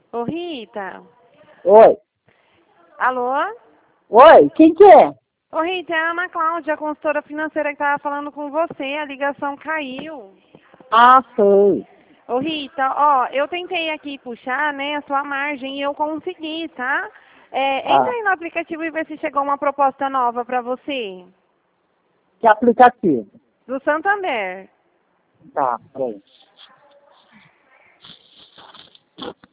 Ô, Rita. Oi. Alô? Oi, quem que é? Ô, Rita, é a Ana Cláudia, a consultora financeira que estava falando com você. A ligação caiu. Ah, sei. Ô, Rita, ó, eu tentei aqui puxar, né, a sua margem e eu consegui, tá? Entra Ah, aí no aplicativo e vê se chegou uma proposta nova para você. que aplicativo? Do Santander. Tá, peraí.